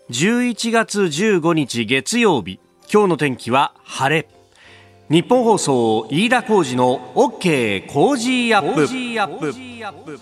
11月15日月曜日、今日の天気は晴れ。日本放送飯田浩司の OK コージーアップ。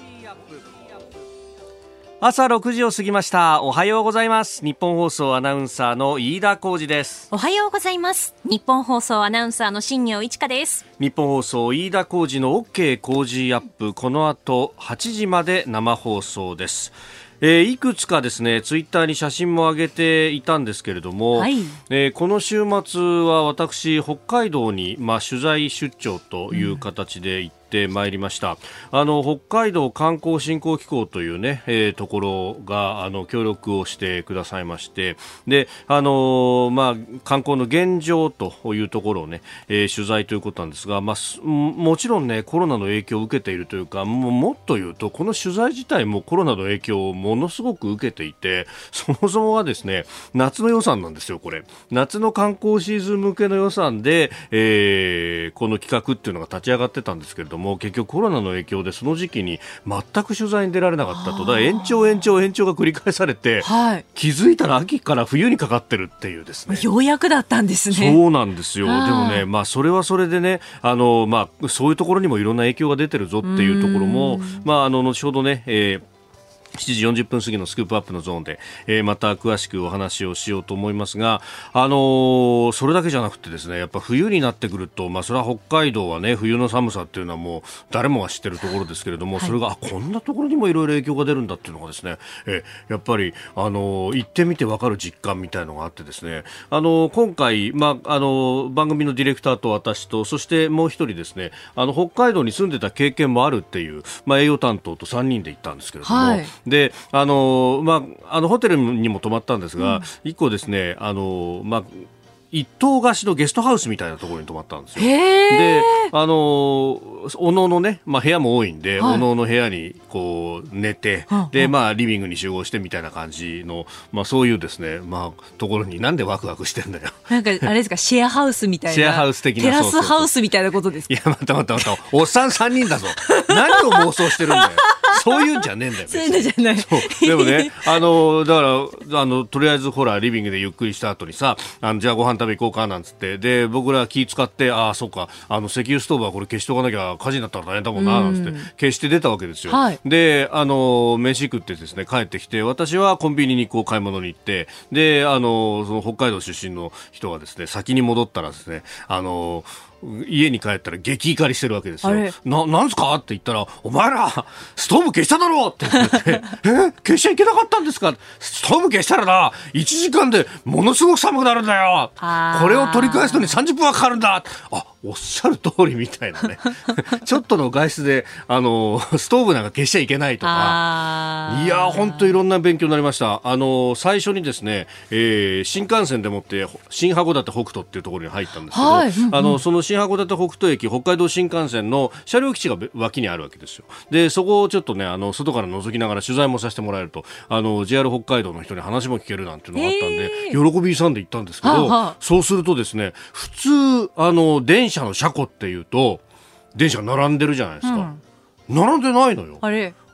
朝6時を過ぎました。おはようございます。日本放送アナウンサーの飯田浩司です。 おはようございます。日本放送アナウンサーの新業一華です。 日本放送飯田浩司の OK コージーアップ、この後8時まで生放送です。いくつかですね、ツイッターに写真も上げていたんですけれども、 はい、 この週末は私北海道に、取材出張という形で行ってまいりました。北海道観光振興機構というね、ところが協力をしてくださいまして、で観光の現状というところをね、取材ということなんですが、もちろんねコロナの影響を受けているというか、もっと言うとこの取材自体もコロナの影響をものすごく受けていて、そもそもはですね夏の予算なんですよ。これ夏の観光シーズン向けの予算で、この企画っていうのが立ち上がってたんですけれども、結局コロナの影響でその時期に全く取材に出られなかったと。だから延長が繰り返されて、気づいたら秋から冬にかかってるっていうですね。 ようやくだったんですね。 そうなんですよ。でもね、それはそれでね、そういうところにもいろんな影響が出てるぞっていうところも、後ほどね、7時40分過ぎのスクープアップのゾーンで、また詳しくお話をしようと思いますが、それだけじゃなくてですね、やっぱ冬になってくると、それは北海道はね冬の寒さっていうのはもう誰もが知ってるところですけれども、それがこんなところにもいろいろ影響が出るんだっていうのがですね、やっぱり行ってみて分かる実感みたいのがあってですね、今回、番組のディレクターと私と、そしてもう一人ですね、北海道に住んでた経験もあるっていう、営業担当と3人で行ったんですけれども、でホテルにも泊まったんですが、一個ですね一棟貸しのゲストハウスみたいなところに泊まったんですよ。でおののね、部屋も多いんで、おのの部屋にこう寝て、でリビングに集合してみたいな感じの、そういうですね、ところになんでワクワクしてんだよ。 なんかあれですか、シェアハウスみたいな、 シェアハウス的な、 テラスハウスみたいなことですか。 いや待ったおっさん3人だぞ。何を妄想してるんだよ。そういうんじゃねえんだよ。 そういうのじゃない。 でもね、だからとりあえずほらリビングでゆっくりした後にさ、じゃあご飯食べ行こうかなんつって、で僕ら気使って、そうか、石油ストーブはこれ消しとかなきゃ火事になったら大変だもんななんつって消して出たわけですよ。で飯食ってですね帰ってきて、私はコンビニにこう買い物に行って、でその北海道出身の人がですね先に戻ったらですね、家に帰ったら激怒りしてるわけですよ。なんすかって言ったら、お前らストーブ消しただろうって言って消しちゃいけなかったんですか。ストーブ消したらな1時間でものすごく寒くなるんだよ。これを取り返すのに30分はかかるんだ。おっしゃる通りみたいなねちょっとの外出でストーブなんか消しちゃいけないとか、いや本当いろんな勉強になりました。最初にですね、新幹線でもって新函館北斗っていうところに入ったんですけど、その新函館北斗駅、北海道新幹線の車両基地が脇にあるわけですよ。でそこをちょっとね外から覗きながら取材もさせてもらえると、JR 北海道の人に話も聞けるなんていうのがあったんで、喜び勇んで行ったんですけど、そうするとですね、普通電車の車庫っていうと電車並んでるじゃないですか。並んでないのよ。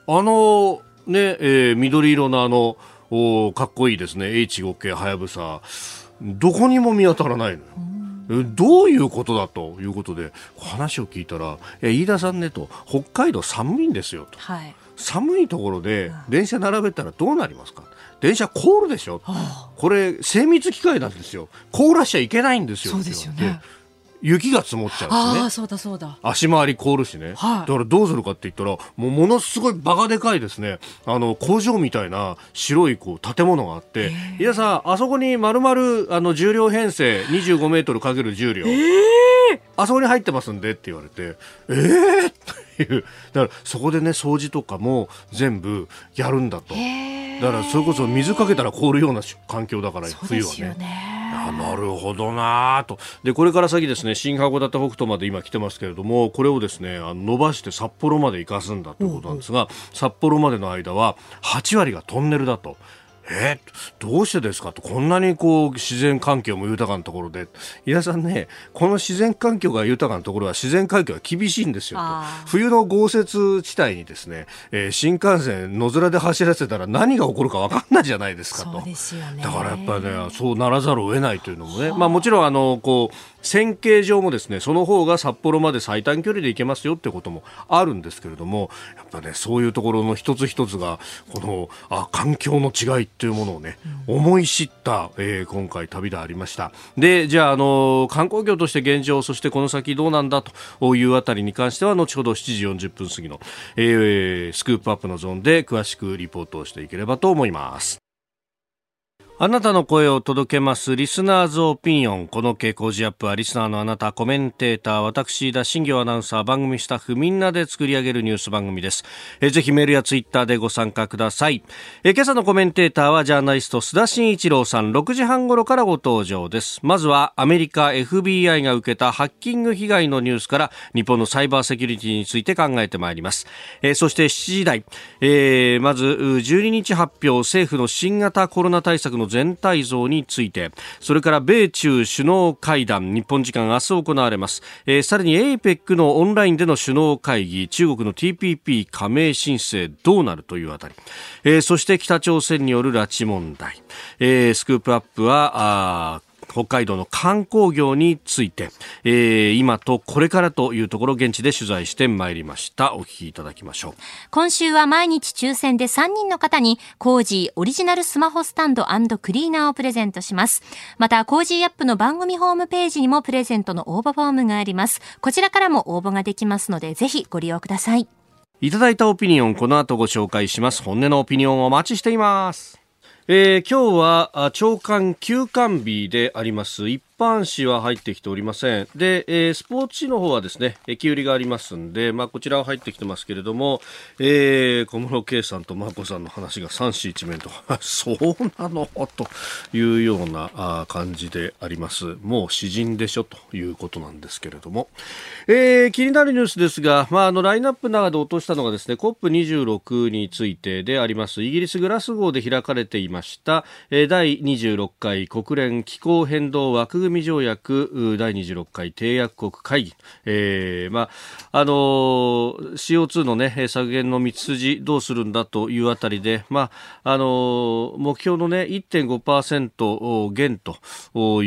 緑色のかっこいいですね H5 系はやぶさ、どこにも見当たらないのよ。どういうことだということで話を聞いたら、飯田さんねと、北海道寒いんですよと、寒いところで電車並べたらどうなりますか。電車凍るでしょ、これ精密機械なんですよ。凍らしちゃいけないんですよ。 そうですよね。 雪が積もっちゃうんですね。 そうだ足回り凍るしね、だからどうするかって言ったら、ものすごいバカでかいですね、工場みたいな白い建物があって、いやさ、あそこに丸々重量編成25メートルかける重量、あそこに入ってますんでって言われて、っていう。だからそこでね掃除とかも全部やるんだと。だからそれこそ水かけたら凍るような環境だから、冬はね。なるほどなと。でこれから先ですね、新函館北斗まで今来てますけれども、これをですね伸ばして札幌まで行かすんだということなんですが、札幌までの間は8割がトンネルだと。 どうしてですかと、こんなにこう自然環境も豊かなところで、井田さんね、この自然環境が豊かなところは自然環境が厳しいんですよと。冬の豪雪地帯にですね、新幹線野面で走らせたら何が起こるか分かんないじゃないですかと。 そうですよね。 だからやっぱりね、そうならざるを得ないというのもね、もちろんこう線形上もですね、その方が札幌まで最短距離で行けますよってこともあるんですけれども、やっぱね、そういうところの一つ一つがこの環境の違いっていうものをね、思い知った、今回旅でありました。で、じゃあ、観光業として現状、そしてこの先どうなんだというあたりに関しては後ほど7時40分過ぎの、スクープアップのゾーンで詳しくリポートをしていければと思います。あなたの声を届けますリスナーズオピニオン。この傾向ジアップはリスナーのあなた、コメンテーター、私田新行アナウンサー、番組スタッフみんなで作り上げるニュース番組です。ぜひメールやツイッターでご参加ください。今朝のコメンテーターはジャーナリスト須田慎一郎さん、6時半頃からご登場です。まずはアメリカ FBI が受けたハッキング被害のニュースから日本のサイバーセキュリティについて考えてまいります。そして7時台、まず12日発表、政府の新型コロナ対策の全体像について、それから米中首脳会談、日本時間明日行われます。さらに APEC のオンラインでの首脳会議、中国の TPP 加盟申請どうなるというあたり、そして北朝鮮による拉致問題、スクープアップは北海道の観光業について、今とこれからというところ現地で取材してまいりました。お聞きいただきましょう。 今週は毎日抽選で3人の方にコージーオリジナルスマホスタンド&クリーナーをプレゼントします。またコージーアップの番組ホームページにもプレゼントの応募フォームがあります。こちらからも応募ができますのでぜひご利用ください。 いただいたオピニオン、この後ご紹介します。本音のオピニオンをお待ちしています。今日は朝刊休刊日であります。一般紙は入ってきておりません。で、スポーツ紙の方はですね、駅売りがありますんで、こちらは入ってきてますけれども、小室圭さんと眞子さんの話が三紙一面とそうなのというような感じであります。もう詩人でしょということなんですけれども、気になるニュースですが、ラインナップの中で落としたのがですね、COP26 についてであります。イギリスグラスゴーで開かれていました、第26回国連気候変動枠組条約第26回締約国会議、CO2 の、削減の道筋どうするんだというあたりで、目標の、1.5% 減という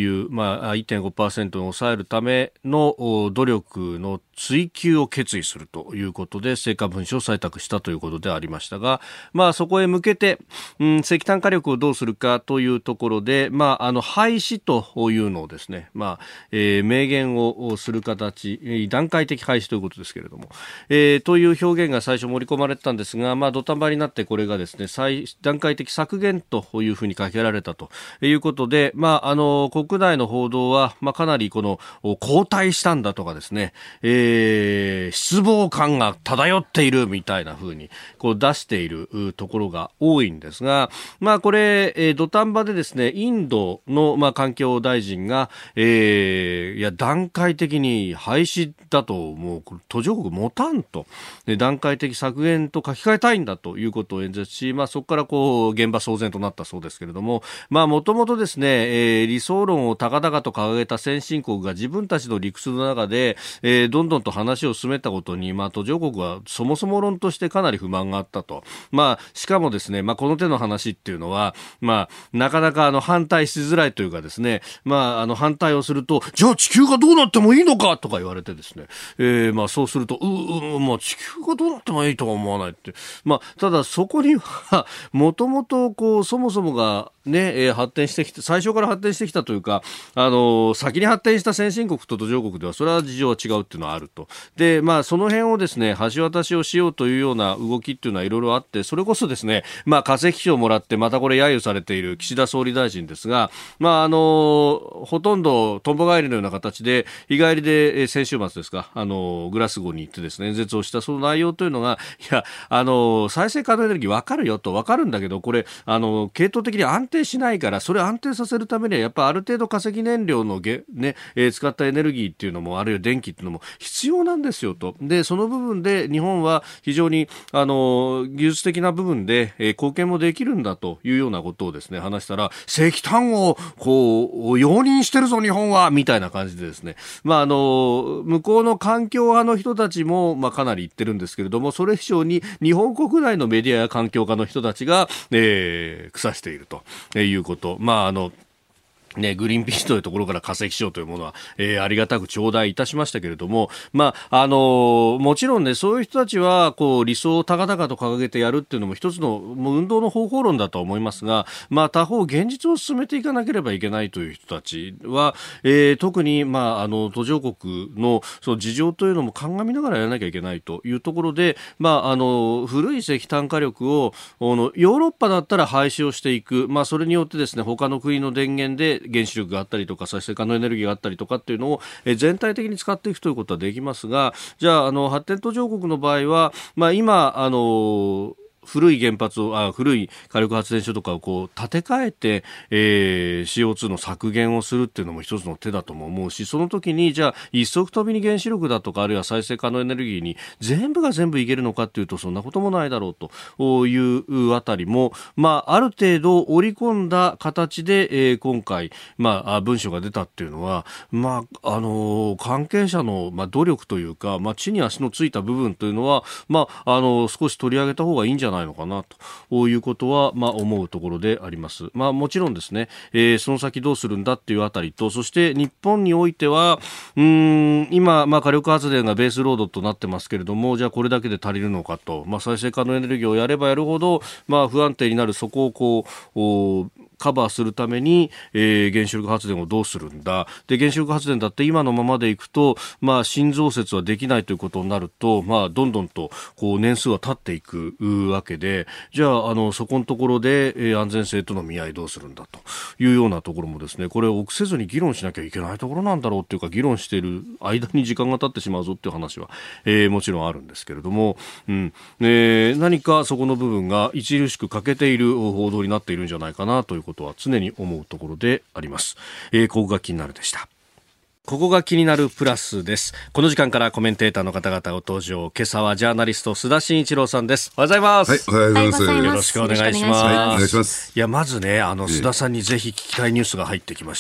、1.5% に抑えるための努力の追求を決意するということで成果文書を採択したということでありましたが、そこへ向けて、石炭火力をどうするかというところで、廃止というのをですね、明言をする形、段階的廃止ということですけれども、という表現が最初盛り込まれてたんですが、土壇場になってこれがですね、段階的削減というふうにかけられたということで、国内の報道は、かなりこの後退したんだとかですね、失望感が漂っているみたいな風にこう出しているところが多いんですが、これ、土壇場でですね、インドの、環境大臣が、段階的に廃止だともう途上国持たんと、段階的削減と書き換えたいんだということを演説し、そこからこう現場騒然となったそうですけれども、もともとですね、理想論を高々と掲げた先進国が自分たちの理屈の中で、どんどんと話を進めたことに、途上国はそもそも論としてかなり不満があったと。しかもですね、この手の話っていうのは、なかなか反対しづらいというかですね、反対をすると、じゃあ地球がどうなってもいいのかとか言われてですね、そうすると、地球がどうなってもいいとは思わないって。ただそこには、もともとこう、そもそもがね、発展してきて、最初から発展してきたというか、先に発展した先進国と途上国では、それは事情は違うっていうのはあると。で、その辺をですね、橋渡しをしようというような動きっていうのはいろいろあって、それこそですね、化石賞をもらって、またこれ揶揄されている岸田総理大臣ですが、ほほとんどとんぼ帰りのような形で日帰りで、先週末ですか、グラスゴーに行ってですね演説をしたその内容というのが、いや再生可能エネルギー分かるよと、分かるんだけどこれ系統的に安定しないから、それを安定させるためにはやっぱある程度化石燃料の使ったエネルギーっていうのも、あるいは電気っていうのも必要なんですよと。でその部分で日本は非常に技術的な部分で、貢献もできるんだというようなことをですね話したら、石炭をこう容認してるぞ日本はみたいな感じでですね、向こうの環境派の人たちも、かなり言ってるんですけれども、それ以上に日本国内のメディアや環境家の人たちが、腐しているということ。グリーンピースというところから化石賞というものは、ありがたく頂戴いたしましたけれども、もちろんね、そういう人たちはこう理想を高々と掲げてやるっていうのも一つの運動の方法論だとは思いますが、他方現実を進めていかなければいけないという人たちは、特に、途上国のその事情というのも鑑みながらやらなきゃいけないというところで、古い石炭火力をヨーロッパだったら廃止をしていく、それによってですね他の国の電源で原子力があったりとか再生可能エネルギーがあったりとかっていうのを全体的に使っていくということはできますが、じゃあ発展途上国の場合は、今古い火力発電所とかをこう建て替えて、CO2 の削減をするっていうのも一つの手だとも思うし、その時にじゃあ一足飛びに原子力だとかあるいは再生可能エネルギーに全部が全部いけるのかっていうとそんなこともないだろうというあたりも、ある程度織り込んだ形で、今回、文書が出たっていうのは、関係者の、努力というか、地に足のついた部分というのは、少し取り上げた方がいいんじゃないのかなということは、思うところであります。もちろんですね、その先どうするんだっていうあたりと、そして日本においては今、火力発電がベースロードとなってますけれども、じゃあこれだけで足りるのかと、再生可能エネルギーをやればやるほど、不安定になる、そこをこうカバーするために、原子力発電をどうするんだ。で、原子力発電だって今のままでいくと、新増設はできないということになると、どんどんとこう年数は経っていくわけで、じゃあそこのところで、安全性との見合いどうするんだというようなところもですね、これを臆せずに議論しなきゃいけないところなんだろうっていうか、議論している間に時間が経ってしまうぞっていう話は、もちろんあるんですけれども、何かそこの部分が著しく欠けている報道になっているんじゃないかなということは常に思うところであります。ここが気になるでした。ここが気になるプラスです。この時間からコメンテーターの方々ご登場。今朝はジャーナリスト須田慎一郎さんです。おはようございます。 はい、おはようございます。 よろしくお願いします。 はい、お願いします。 いや、まずね、須田さんにぜひ聞きたいニュースが入ってきまして、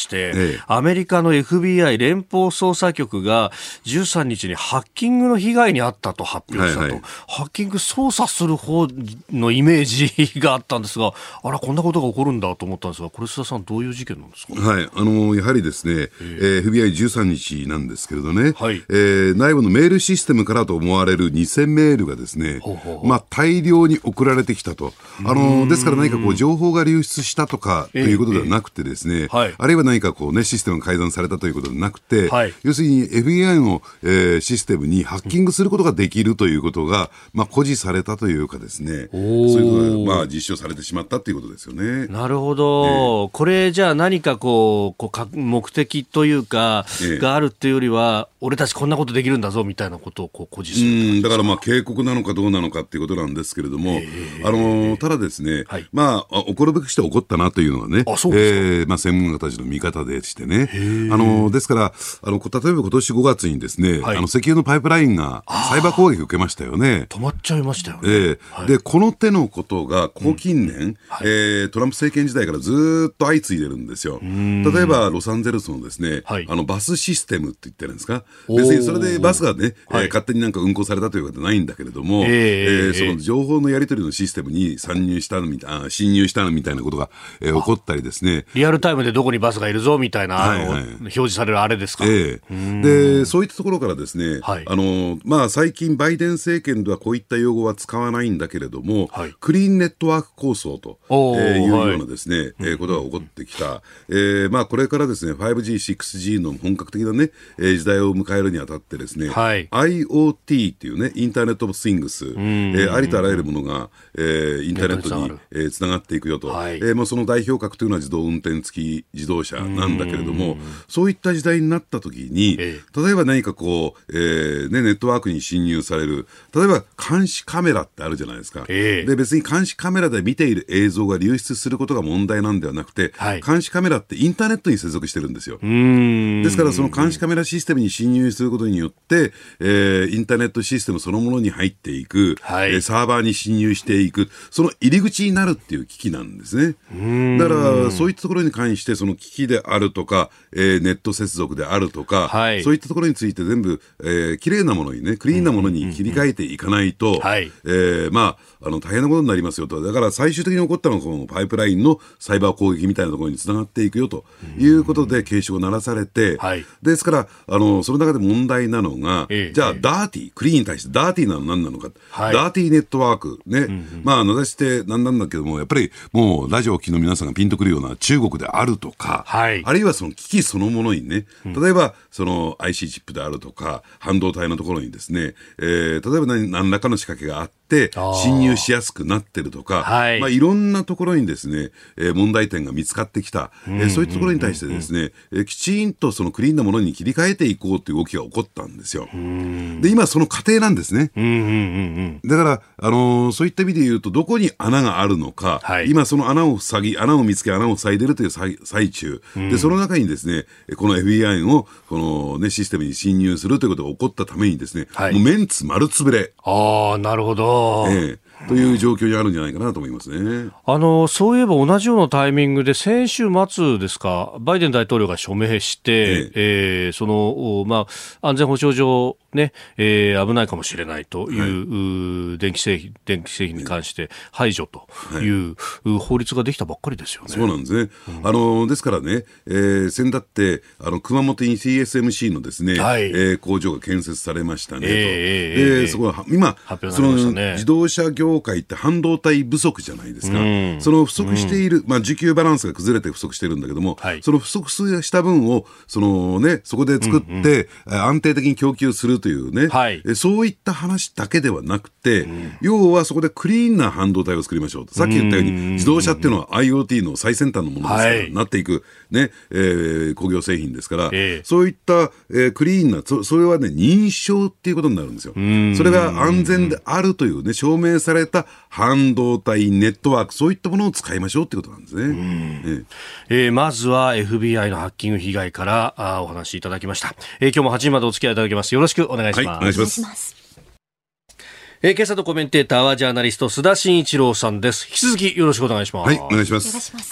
アメリカの FBI 連邦捜査局が13日にハッキングの被害に遭ったと発表したと。ハッキング捜査する方のイメージがあったんですが、こんなことが起こるんだと思ったんですが、これ須田さんどういう事件なんですか？ はい、やはりですね、FBI13 日なんですけれどね、 はい、 内部のメールシステムからと思われる偽メールがですね、大量に送られてきたと。ですから何かこう情報が流出したとかということではなくてですね、あるいは何かこうね、システムが改ざんされたということではなくて、要するに FBI の、システムにハッキングすることができるということが、誇示されたというかですね、そういうことが、実証されてしまったということですよね。 なるほど。これじゃあ何かこう目的というか、があるっていうよりは、俺たちこんなことできるんだぞみたいなことを誇示する。 だから警告なのかどうなのかっていうことなんですけれども、ただですね、起こるべくして起こったなというのはね、専門家たちの見方でしてね、ですから例えば今年5月にですね、石油のパイプラインがサイバー攻撃を受けましたよね。 止まっちゃいましたよね。 でこの手のことがここ近年、トランプ政権時代からずっと相次いでるんですよ。例えばロサンゼルスのですね、バスシステムって言ってるんですか、別にそれでバスがね、勝手になんか運行されたということはないんだけれども、その情報のやり取りのシステムに侵入したのみたいなことが、起こったりですね、 リアルタイムでどこにバスがいるぞみたいな、表示されるあれですか。 でそういったところからですね、最近バイデン政権ではこういった用語は使わないんだけれども、クリーンネットワーク構想というようなですね、ことが起こってきた。これからですね 5G、6G の本格的なね、時代を迎えるにあたってですね、 はい、 IoT っていうね、インターネットオブスイングス、ありとあらゆるものが、インターネットにつながっていくよと、はい、もうその代表格というのは自動運転付き自動車なんだけれども、そういった時代になった時に、例えば何かこう、ネットワークに侵入される、例えば監視カメラってあるじゃないですか、で別に監視カメラで見ている映像が流出することが問題なんではなくて、はい、監視カメラってインターネットに接続してるんですよ。ですからその監視カメラシステムに侵入することによって、インターネットシステムそのものに入っていく、はい、サーバーに侵入していく、その入り口になるっていう機器なんですね。だからそういったところに関してその機器であるとか、ネット接続であるとか、はい、そういったところについて全部、きれいなものにね、クリーンなものに切り替えていかないと、大変なことになりますよと。だから最終的に起こったのはこのパイプラインのサイバー攻撃みたいなところにつながっていくよということで警鐘を鳴らされて、はい、ですからその中で問題なのが、じゃあダーティー、クリーンに対してダーティーなの何なのか、はい、ダーティーネットワークね、名指して何なんだけども、やっぱりもうラジオを聴きの皆さんがピンとくるような中国であるとか、はい、あるいはその機器そのものにね、例えばその IC チップであるとか半導体のところにですね、例えば何らかの仕掛けがあって侵入しやすくなってるとか、はいいろんなところにですね、問題点が見つかってきた、そういったところに対してですね、きちんとそのクリーンなものに切り替えていこうという動きが起こったんですよ。で今その過程なんですね。だから、そういった意味で言うとどこに穴があるのか、はい、今その穴を見つけ穴を塞いでるという最中で、その中にですねこの FBI のこの、ね、システムに侵入するということが起こったためにですね、はい、もうメンツ丸つぶれ。 なるほど。 という状況にあるんじゃないかなと思いますね。 そういえば同じようなタイミングで先週末ですか、バイデン大統領が署名して、安全保障上ね、危ないかもしれないという、はい、電気製品に関して排除という、はい、法律ができたばっかりですよね。 そうなんですね。ですからね、先だって熊本に TSMC のですね、はい、工場が建設されましたねと。でそこは今発表になりましたね。自動車業界って半導体不足じゃないですか。その不足している、需給バランスが崩れて不足してるんだけども、はい、その不足した分をそこで作って、安定的に供給するというね、はい、そういった話だけではなくて、要はそこでクリーンな半導体を作りましょうと。さっき言ったように自動車っていうのは IoT の最先端のものですから、はい、なっていく、ね工業製品ですから、そういった、クリーンなそれはね認証っていうことになるんですよ。それが安全であるというね証明された半導体ネットワーク、そういったものを使いましょうってことなんですね。 まずは FBI のハッキング被害からお話しいただきました。今日も8時までお付き合いいただきます。よろしくお願いします。はい、お願いします。今朝のコメンテーターはジャーナリスト須田慎一郎さんです。引き続きよろしくお願いします。 はい、お願いします。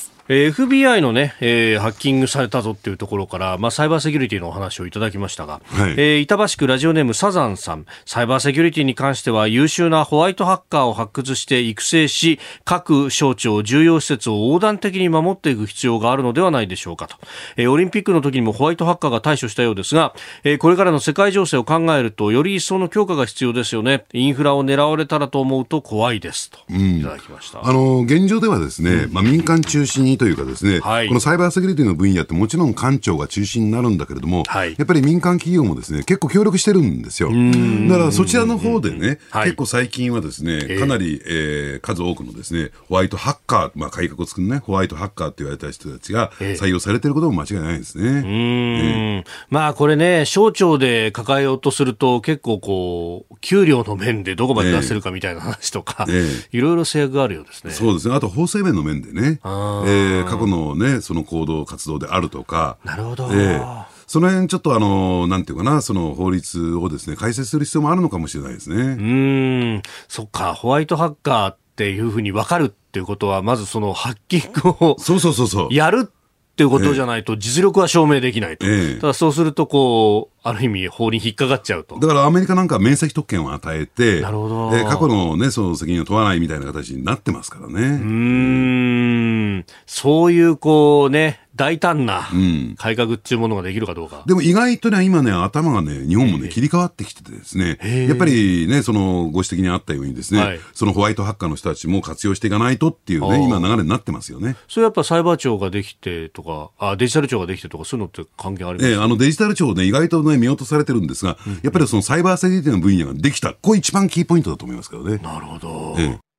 FBI のね、ハッキングされたぞっていうところから、サイバーセキュリティのお話をいただきましたが、はい、板橋区ラジオネームサザンさん、サイバーセキュリティに関しては優秀なホワイトハッカーを発掘して育成し、各省庁重要施設を横断的に守っていく必要があるのではないでしょうかと。オリンピックの時にもホワイトハッカーが対処したようですが、これからの世界情勢を考えるとより一層の強化が必要ですよね。インフラを狙われたらと思うと怖いですといただきました。 現状ではですね、民間中心にというかですね、はい、このサイバーセキュリティの分野ってもちろん官庁が中心になるんだけれども、はい、やっぱり民間企業もですね結構協力してるんですよ。だからそちらの方でね、結構最近はですねかなり、数多くのですねホワイトハッカー、改革を作るねホワイトハッカーと言われた人たちが採用されていることも間違いないですね。 これね省庁で抱えようとすると結構こう給料の面でどこまで出せるかみたいな話とか、いろいろ制約があるようですね。 そうですね。あと法制面の面でね、過去のねその行動活動であるとか、 なるほど、 その辺ちょっとなんていうかな、その法律をですね改正する必要もあるのかもしれないですね。 そっか、ホワイトハッカーっていうふうに分かるっていうことはまずそのハッキングをやるっていうことじゃないと実力は証明できないと。ただそうするとこうある意味法に引っかかっちゃうと。 だからアメリカなんかは免責特権を与えて、なるほど、過去のねその責任を問わないみたいな形になってますからね。 そういうこうね大胆な改革っていうものができるかどうか。 でも意外とね、今ね、頭がね、日本もね、切り替わってきててですね、やっぱりね、そのご指摘にあったようにですね、そのホワイトハッカーの人たちも活用していかないとっていうね、今流れになってますよね。 それやっぱサイバー庁ができてとか、デジタル庁ができてとか、そういうのって関係ありますか？ デジタル庁ね、意外とね、見落とされてるんですが、やっぱりそのサイバーセキュリティの分野ができた。これ一番キーポイントだと思いますけどね。 なるほど。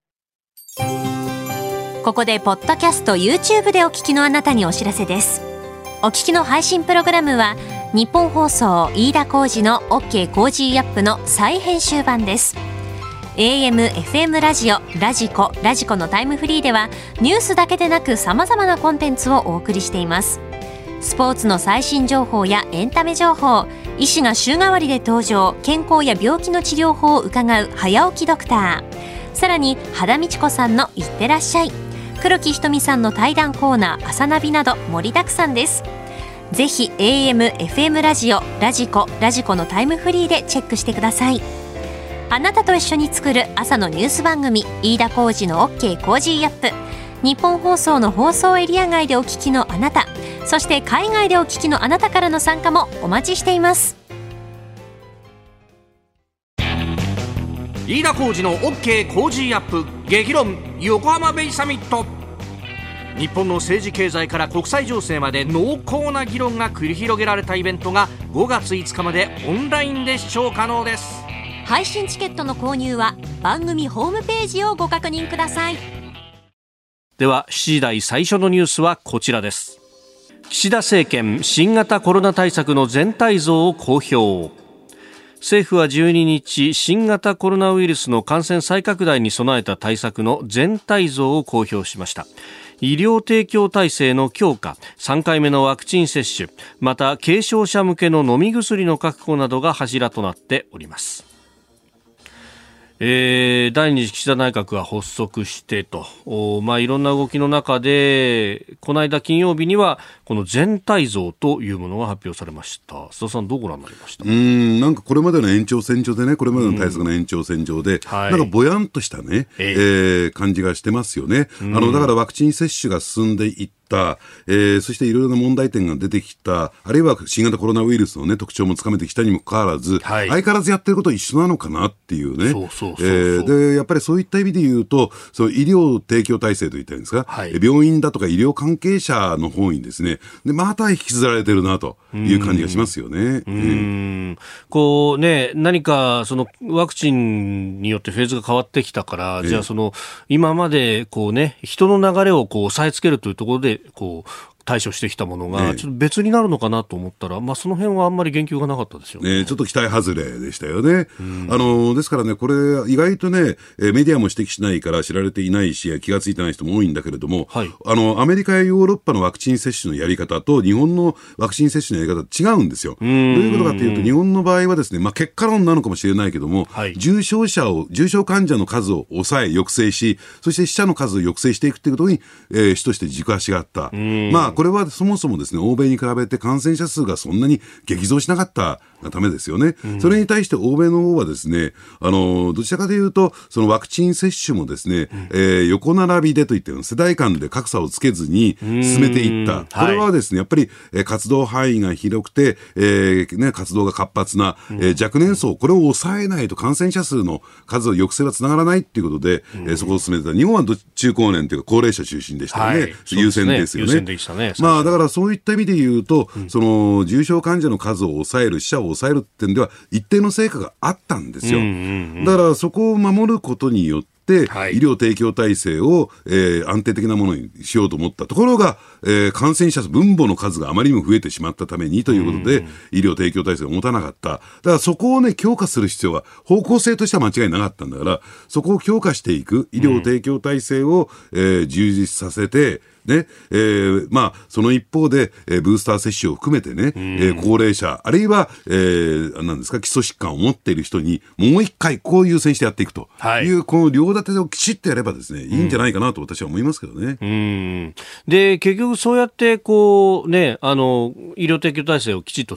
ここでポッドキャスト YouTube でお聞きのあなたにお知らせです。お聞きの配信プログラムは日本放送飯田浩司の OK コージーアップの再編集版です。 AM、FM ラジオ、ラジコのタイムフリーではニュースだけでなく様々なコンテンツをお送りしています。スポーツの最新情報やエンタメ情報、医師が週替わりで登場、健康や病気の治療法を伺う早起きドクター、さらに羽田美智子さんのいってらっしゃい、黒木ひとみさんの対談コーナー朝ナビなど盛りだくさんです。ぜひ AM、FM ラジオ、ラジコのタイムフリーでチェックしてください。あなたと一緒に作る朝のニュース番組、飯田浩司の OK コージーアップ。日本放送の放送エリア外でお聞きのあなた、そして海外でお聞きのあなたからの参加もお待ちしています。 飯田浩司の OK コージーアップ激論横浜ベイサミット。日本の政治経済から国際情勢まで濃厚な議論が繰り広げられたイベントが5月5日までオンラインで視聴可能です。 配信チケットの購入は番組ホームページをご確認ください。 では7時台最初のニュースはこちらです。岸田政権新型コロナ対策の全体像を公表。政府は12日、新型コロナウイルスの感染再拡大に備えた対策の全体像を公表しました。医療提供体制の強化、3回目のワクチン接種、また軽症者向けの飲み薬の確保などが柱となっております。第二次岸田内閣が発足してと、いろんな動きの中で、この間金曜日にはこの全体像というものが発表されました。須田さん、どうご覧になりました？ なんかこれまでの延長線上でね、これまでの対策の延長線上で、なんかぼやんとしたね、感じがしてますよね。だからワクチン接種が進んでいった、そしていろいろな問題点が出てきた、あるいは新型コロナウイルスの、ね、特徴もつかめてきたにもかかわらず、相変わらずやってることは一緒なのかなっていうね。でやっぱりそういった意味で言うと、その医療提供体制といったんですか、病院だとか医療関係者の方にですね、でまた引きずられてるなという感じがしますよね。 こうね、何かそのワクチンによってフェーズが変わってきたから、じゃあその今までこうね、人の流れをこう抑えつけるというところでこう対処してきたものがちょっと別になるのかなと思ったら、その辺はあんまり言及がなかったですよね。 ちょっと期待外れでしたよね。ですからね、これ意外とね、メディアも指摘しないから知られていないし、気がついてない人も多いんだけれども、アメリカやヨーロッパのワクチン接種のやり方と日本のワクチン接種のやり方違うんですよ。どういうことかというと、日本の場合はですね、結果論なのかもしれないけども、重症患者の数を抑え、抑制し、そして死者の数を抑制していくということに、主として軸足があった。これはそもそもですね、欧米に比べて感染者数がそんなに激増しなかったがためですよね。それに対して欧米の方はですね、どちらかというと、そのワクチン接種もですね、横並びでといって世代間で格差をつけずに進めていった。これはですね、やっぱり、活動範囲が広くて、活動が活発な、若年層、これを抑えないと感染者数の数の抑制はつながらないっていうことで、そこを進めてた。日本は中高年というか高齢者中心でしたよね。優先ですよね。だからそういった意味で言うと、その重症患者の数を抑える、死者を抑えるって点では一定の成果があったんですよ。だからそこを守ることによって、医療提供体制を、安定的なものにしようと思ったところが、感染者数分母の数があまりにも増えてしまったためにということで、医療提供体制を持たなかった。だからそこをね、強化する必要は方向性としては間違いなかったんだから、そこを強化していく医療提供体制を、充実させて、その一方で、ブースター接種を含めてね、高齢者、あるいは、何ですか、基礎疾患を持っている人に、もう一回こう優先してやっていくという、この両立てをきちっとやればですね、いいんじゃないかなと私は思いますけどね。 で、結局そうやって、こうね、医療提供体制をきちっと作って、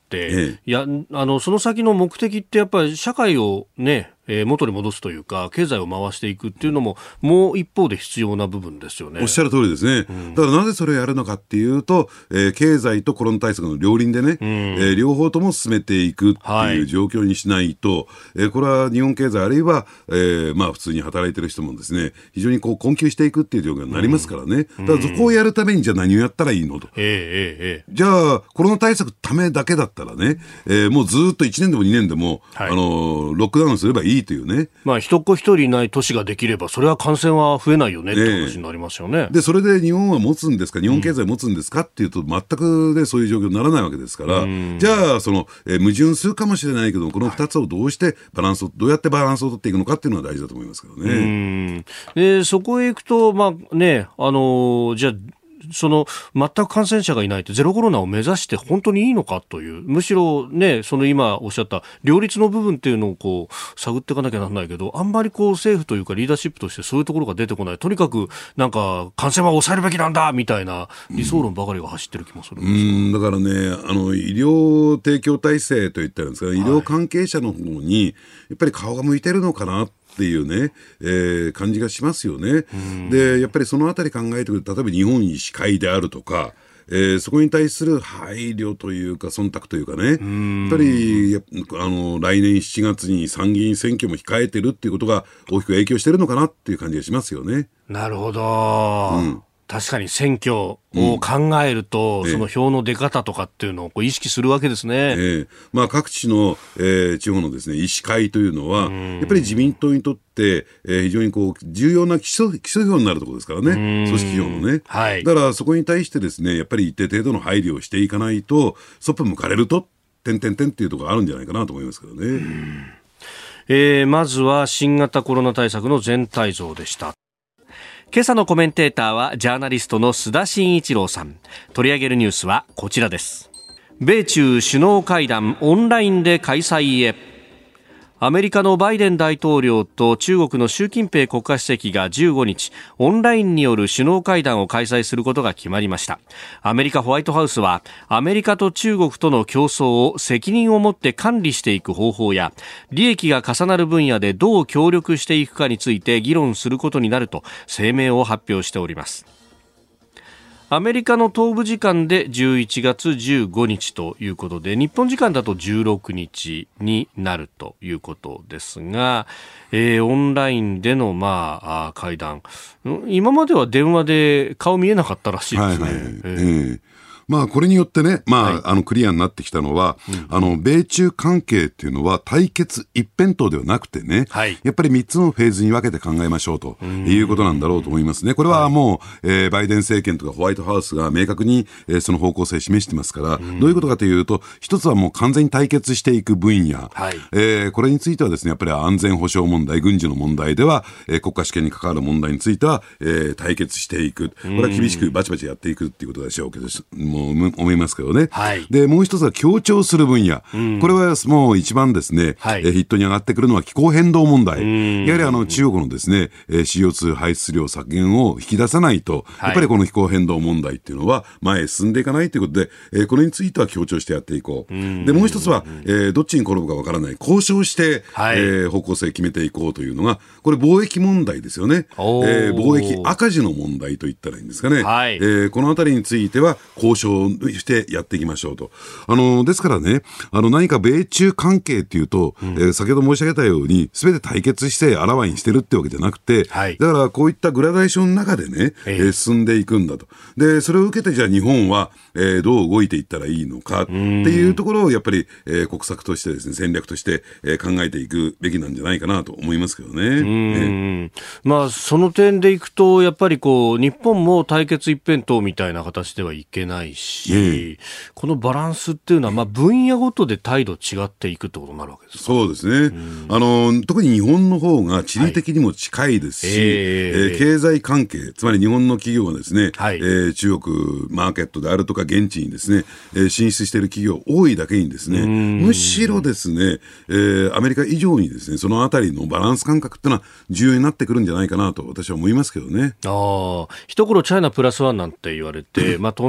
いやその先の目的ってやっぱり社会をね元に戻すというか経済を回していくっていうのももう一方で必要な部分ですよね。 おっしゃる通りですね、だからなぜそれをやるのかっていうと、経済とコロナ対策の両輪でね、両方とも進めていくっていう状況にしないと、これは日本経済あるいは、普通に働いてる人もですね非常にこう困窮していくっていう状況になりますからね、だからそこをやるためにじゃあ何をやったらいいのと、じゃあコロナ対策ためだけだったらね、もうずっと1年でも2年でも、ロックダウンすればいいというね、 一っ子一人いない都市ができればそれは感染は増えないよねって話になりますよね。 でそれで日本は持つんですか、日本経済持つんですかっていうと全く、ね、そういう状況にならないわけですから、じゃあその、矛盾するかもしれないけどこの2つをどうしてどうやってバランスを取っていくのかっていうのは大事だと思いますけどね。 でそこへ行くと、じゃあその全く感染者がいないとゼロコロナを目指して本当にいいのかという、むしろねその今おっしゃった両立の部分っていうのをこう探っていかなきゃならないけど、あんまりこう政府というかリーダーシップとしてそういうところが出てこない。とにかくなんか感染は抑えるべきなんだみたいな理想論ばかりが走ってる気もするんですだからね医療提供体制といったらですか、医療関係者の方にやっぱり顔が向いてるのかなっていうね、感じがしますよね。でやっぱりそのあたり考えてくると、例えば日本医師会であるとか、そこに対する配慮というか忖度というかね、やっぱり来年7月に参議院選挙も控えてるっていうことが大きく影響してるのかなっていう感じがしますよね。 なるほど、確かに選挙を考えると、その票の出方とかっていうのをこう意識するわけですね。 各地の、地方のですね医師会というのはやっぱり自民党にとって、非常にこう重要な基礎票になるところですからね、組織票のね、だからそこに対してですねやっぱり一定程度の配慮をしていかないとそっぽ向かれるとっていうところがあるんじゃないかなと思いますけどね。 まずは新型コロナ対策の全体像でした。今朝のコメンテーターはジャーナリストの須田慎一郎さん。取り上げるニュースはこちらです。米中首脳会談オンラインで開催へ。アメリカのバイデン大統領と中国の習近平国家主席が15日、オンラインによる首脳会談を開催することが決まりました。アメリカホワイトハウスは、アメリカと中国との競争を責任を持って管理していく方法や、利益が重なる分野でどう協力していくかについて議論することになると声明を発表しております。アメリカの東部時間で11月15日ということで、日本時間だと16日になるということですが、オンラインでの会談、今までは電話で顔見えなかったらしいですね。 これによってね、クリアになってきたのは、米中関係っていうのは対決一辺倒ではなくてね、やっぱり3つのフェーズに分けて考えましょうということなんだろうと思いますね。これはもう、バイデン政権とかホワイトハウスが明確に、その方向性を示してますから、どういうことかというと、一つはもう完全に対決していく分野、これについてはですね、やっぱり安全保障問題、軍事の問題では、国家主権に関わる問題については、対決していく。これは厳しくバチバチやっていくっていうことでしょうけど、思いますけどね、でもう一つは協調する分野、これはもう一番ですね、ヒットに上がってくるのは気候変動問題、やはり中国のですね CO2 排出量削減を引き出さないと、やっぱりこの気候変動問題っていうのは前へ進んでいかないということで、これについては協調してやっていこう。でもう一つは、どっちに転ぶかわからない交渉して、方向性決めていこうというのが、これ貿易問題ですよね。貿易赤字の問題と言ったらいいんですかね。このあたりについては交渉してやっていきましょうと。ですからね、何か米中関係っていうと、先ほど申し上げたように全て対決姿勢あらわにしてるってわけじゃなくて、だからこういったグラデーションの中でね、進んでいくんだと。でそれを受けてじゃあ日本は、どう動いていったらいいのかっていうところをやっぱり、国策としてですね、戦略として、考えていくべきなんじゃないかなと思いますけどね。 その点でいくとやっぱりこう日本も対決一辺倒みたいな形ではいけないし、このバランスっていうのは、分野ごとで態度違っていくってことになるわけですか。 そうですね、特に日本の方が地理的にも近いですし、経済関係、つまり日本の企業がですね、中国マーケットであるとか現地にですね、進出している企業多いだけにですね、むしろですね、アメリカ以上にですね、そのあたりのバランス感覚っていうのは重要になってくるんじゃないかなと私は思いますけどね。 一頃チャイナプラスワンなんて言われて、東南アジア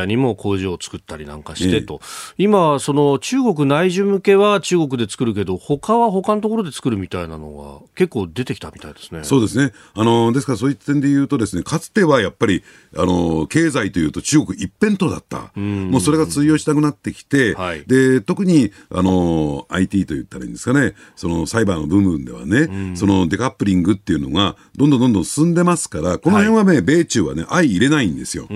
アにも工場を作ったりなんかしてと、今その中国内需向けは中国で作るけど他は他のところで作るみたいなのが結構出てきたみたいですね。 そうですね。ですからそういった点で言うとですね、かつてはやっぱり経済というと中国一辺倒だった。もうそれが通用したくなってきて、はい、で特にIT と言ったらいいんですかね、そのサイバーの部分ではね、そのデカップリングっていうのがどんどん進んでますから、この辺はね、米中はね相入れないんですよ。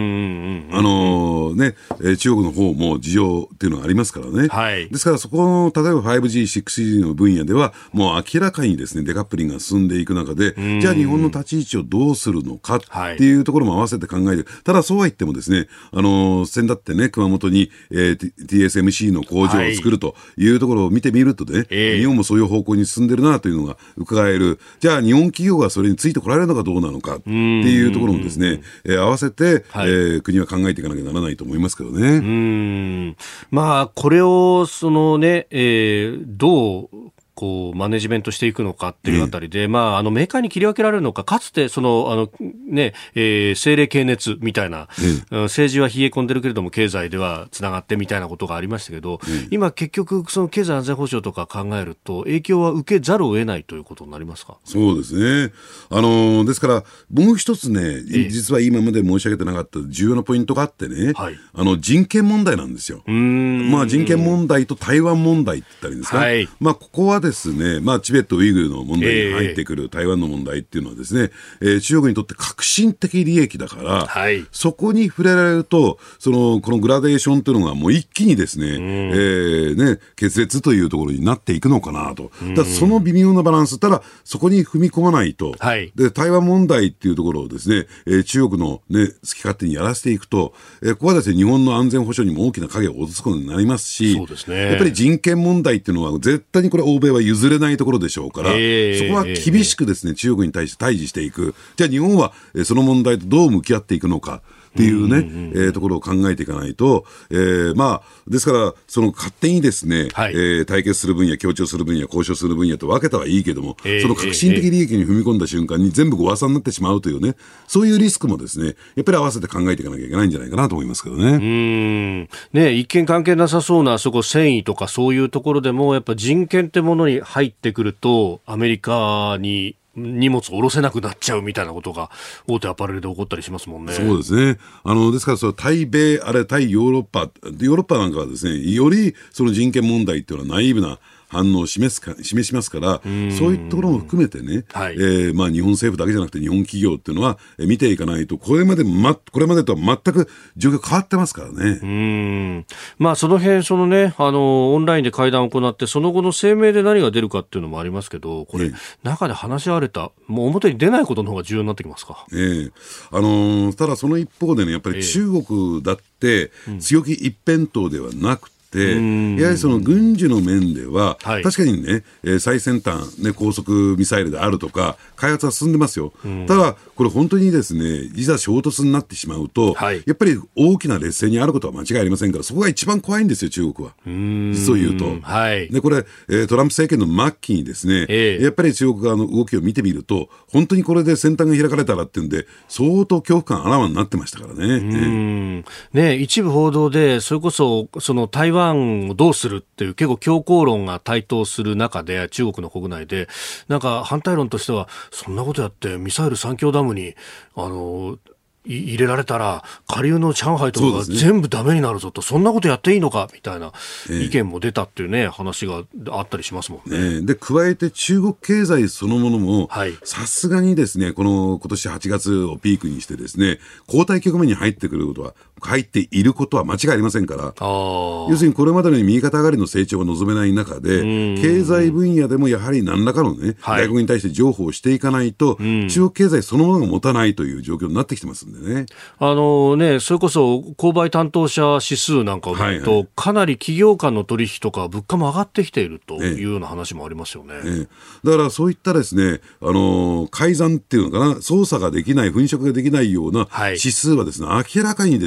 中国の方も事情っていうのがありますからね、はい、ですからそこの例えば 5G、6G の分野ではもう明らかにですねデカップリングが進んでいく中で、じゃあ日本の立ち位置をどうするのかっていうところも合わせて考えて、ただそうは言ってもですね、先だってね熊本に、TSMC の工場を作るというところを見てみるとね、日本もそういう方向に進んでるなというのが伺える。じゃあ日本企業がそれについてこられるのかどうなのかっていうところもですね、合わせて、国は考えていかなきゃならないと思いますけどね。 まあこれをそのね、どうこうマネジメントしていくのかっていうあたりで、まあメーカーに切り分けられるのか、かつてその政令系熱みたいな、政治は冷え込んでるけれども経済ではつながってみたいなことがありましたけど、今結局その経済安全保障とか考えると影響は受けざるを得ないということになりますか。 そうですね。ですからもう一つね、実は今まで申し上げてなかった重要なポイントがあってね、はい、人権問題なんですよ。まあ人権問題と台湾問題って言ったらいいんですか、はい、まあここはですね、まあ、チベットウイグルの問題に入ってくる台湾の問題っていうのはですね、中国にとって革新的利益だから、はい、そこに触れられるとこのグラデーションというのがもう一気にですね、決裂というところになっていくのかなと。だその微妙なバランス、ただそこに踏み込まないと、はい、で台湾問題っていうところをですね、中国の、ね、好き勝手にやらせていくと、ここはですね日本の安全保障にも大きな影を落とすことになりますし、そうですね、やっぱり人権問題っていうのは絶対にこれ欧米は譲れないところでしょうから、そこは厳しくですね、中国に対して対峙していく。じゃあ日本はその問題とどう向き合っていくのかっていうね、ところを考えていかないと、まあですからその勝手にですね、はい、対決する分野、協調する分野、交渉する分野と分けたはいいけども、その革新的利益に踏み込んだ瞬間に全部ごわさになってしまうというね、そういうリスクもですねやっぱり合わせて考えていかなきゃいけないんじゃないかなと思いますけどね。 一見関係なさそうなそこ繊維とかそういうところでもやっぱ人権ってものに入ってくるとアメリに荷物を下ろせなくなっちゃうみたいなことが大手アパレルで起こったりしますもんね。 そうですね。ですからその対米あるいは対ヨーロッパなんかはですね、よりその人権問題っていうのはナイーブな反応を示しますから、そういったところも含めてね、はい、まあ日本政府だけじゃなくて日本企業っていうのは見ていかないとこれまでとは全く状況変わってますからね。 まあその辺ねオンラインで会談を行ってその後の声明で何が出るかっていうのもありますけど、これ、中で話し合われたもう表に出ないことの方が重要になってきますか。 ただその一方でねやっぱり中国だって強気一辺倒ではなくて、やはりその軍需の面では、はい、確かにね、最先端、ね、高速ミサイルであるとか開発は進んでますよ。ただこれ本当にですねいざ衝突になってしまうと、はい、やっぱり大きな劣勢にあることは間違いありませんから、そこが一番怖いんですよ中国は。実を言うと、はい、でこれ、トランプ政権の末期にですね、やっぱり中国側の動きを見てみると本当にこれで先端が開かれたらっていうんで相当恐怖感あらわになってましたからね。 一部報道でそれこそその台湾をどうするっていう結構強硬論が台頭する中で中国の国内でなんか反対論としてはそんなことやってミサイル3強ダムに入れられたら下流の上海とかが全部ダメになるぞと、そんなことやっていいのかみたいな意見も出たっていうね、話があったりしますもんね。 で加えて中国経済そのものもさすがにですね今年8月をピークにしてですね後退局面に入っていることは間違いありませんから、要するにこれまでの右肩上がりの成長が望めない中で経済分野でもやはり何らかのね、外国に対して譲歩をしていかないと中国経済そのものが持たないという状況になってきてますんでね。 それこそ購買担当者指数なんかを見ると、かなり企業間の取引とか物価も上がってきているというような話もありますよね。 だからそういったですね改ざんっていうのかな、操作ができない粉飾ができないような指数はですね、明らかにですね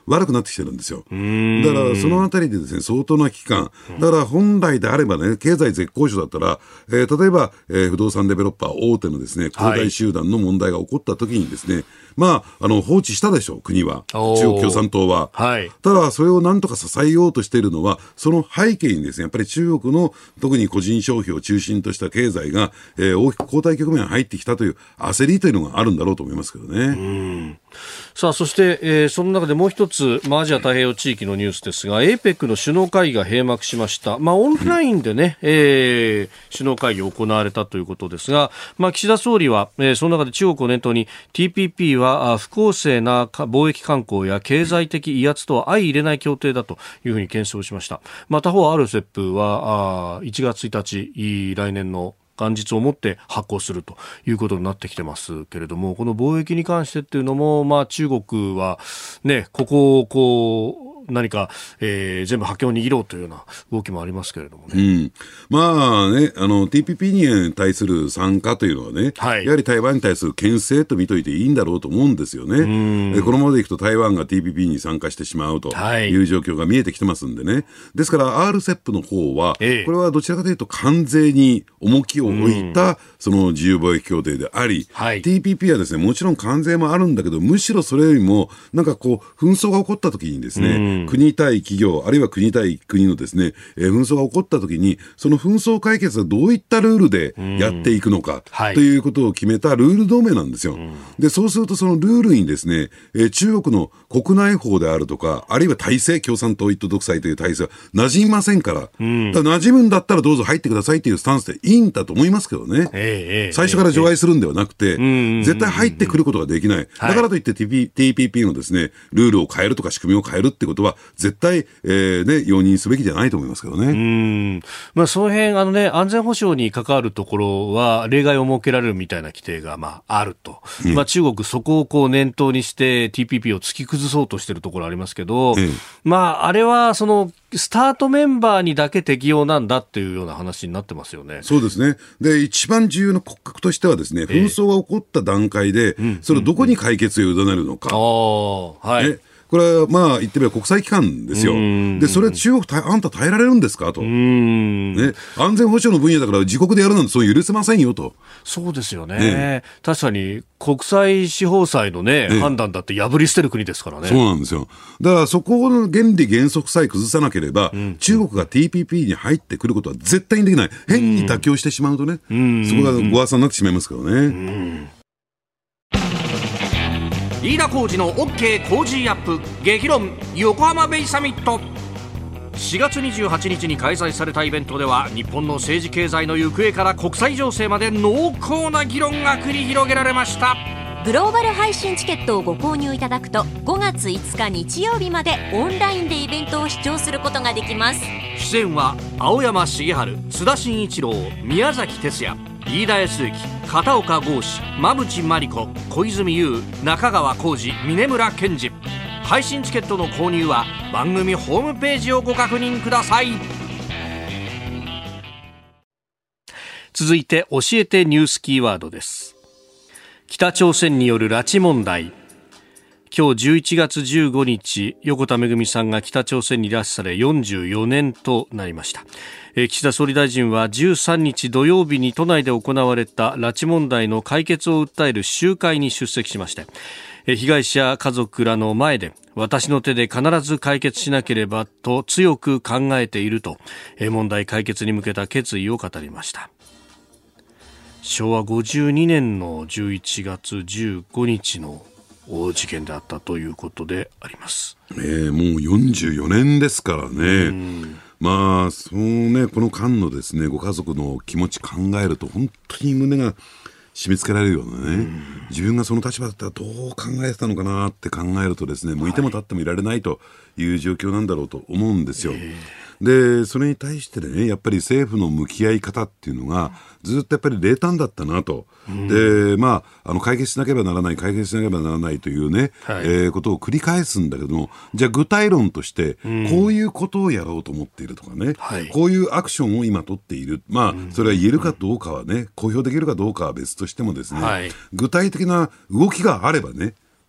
悪くなってきてるんですよ。だからそのあたりでですね、相当な危機感。だから本来であればね、経済絶好調だったら、例えば、不動産デベロッパー大手のですね、恒大集団の問題が起こった時にですね、放置したでしょう、国は。中国共産党は。ただ、それをなんとか支えようとしているのは、その背景にですね、やっぱり中国の特に個人消費を中心とした経済が、大きく後退局面に入ってきたという焦りというのがあるんだろうと思いますけどね。 さあ、そして、その中でもう一つ、アジア太平洋地域のニュースですが、APEC の首脳会議が閉幕しました。オンラインでね、首脳会議が行われたということですが、岸田総理は、その中で中国を念頭に TPP は不公正な貿易慣行や経済的威圧とは相入れない協定だというふうに検証しました。他方 RCEP は1月1日来年の元日をもって発行するということになってきてますけれども、この貿易に関してっていうのも、中国はね、ここを何か、全部覇権を握ろうというような動きもありますけれどもね。 TPP に対する参加というのはね、やはり台湾に対する牽制と見といていいんだろうと思うんですよね。このままでいくと台湾が TPP に参加してしまうという状況が見えてきてますんでね。ですから RCEP の方は、これはどちらかというと関税に重きを置いたその自由貿易協定であり、TPP はですね、もちろん関税もあるんだけど、むしろそれよりもなんか紛争が起こった時にですね、国対企業あるいは国対国のですね、紛争が起こった時にその紛争解決はどういったルールでやっていくのか、ということを決めたルール同盟なんですよ。で、そうするとそのルールにですね、中国の国内法であるとか、あるいは体制、共産党一党独裁という体制は馴染みませんから、だから馴染むんだったらどうぞ入ってくださいというスタンスでいいんだと思いますけどね。最初から除外するんではなくて、絶対入ってくることができない。だからといって TPP のですね、ルールを変えるとか仕組みを変えるってことは絶対、容認すべきじゃないと思いますけどね。 その辺安全保障に関わるところは例外を設けられるみたいな規定があると。中国そこを念頭にして TPP を突き崩そうとしているところありますけど、あれはそのスタートメンバーにだけ適用なんだっていうような話になってますよね。 そうですね。で、一番重要な骨格としてはですね、紛争が起こった段階で、それをどこに解決を委ねるのか。これは言ってみれば国際機関ですよ。で、それ中国あんた耐えられるんですかと。安全保障の分野だから自国でやるなんてそう許せませんよと。 そうですよね。確かに国際司法裁のね、判断だって破り捨てる国ですからね。 そうなんですよ。だからそこの原理原則さえ崩さなければ、中国が TPP に入ってくることは絶対にできない。変に妥協してしまうとね、そこがご破算になってしまいますからね。 飯田浩司の OK 工事アップ激論横浜ベイサミット。4月28日に開催されたイベントでは、日本の政治経済の行方から国際情勢まで濃厚な議論が繰り広げられました。 グローバル配信チケットをご購入いただくと、5月5日日曜日までオンラインでイベントを視聴することができます。 出演は青山茂春、津田慎一郎、宮崎哲也、飯田康之、片岡剛志、馬淵真理子、小泉悠、中川浩二、峯村健二。配信チケットの購入は番組ホームページをご確認ください。続いて教えてニュースキーワードです。北朝鮮による拉致問題。今日11月15日、横田めぐみさんが北朝鮮に拉致され44年となりました。岸田総理大臣は13日土曜日に都内で行われた拉致問題の解決を訴える集会に出席しまして、被害者家族らの前で、私の手で必ず解決しなければと強く考えていると、問題解決に向けた決意を語りました。昭和52年の11月15日の事件であったということであります。 もう44年ですからね。そうね、この間のですね、ご家族の気持ち考えると本当に胸が締め付けられるようなね、自分がその立場だったらどう考えてたのかなって考えるとですね、もういても立ってもいられないという状況なんだろうと思うんですよ。で、それに対してね、やっぱり政府の向き合い方っていうのがずっとやっぱり冷淡だったなと。で、解決しなければならない、解決しなければならないというね、ことを繰り返すんだけども、じゃあ具体論として、こういうことをやろうと思っているとかね、こういうアクションを今取っている。それは言えるかどうかはね、公表できるかどうかは別としてもですね、具体的な動きがあればね、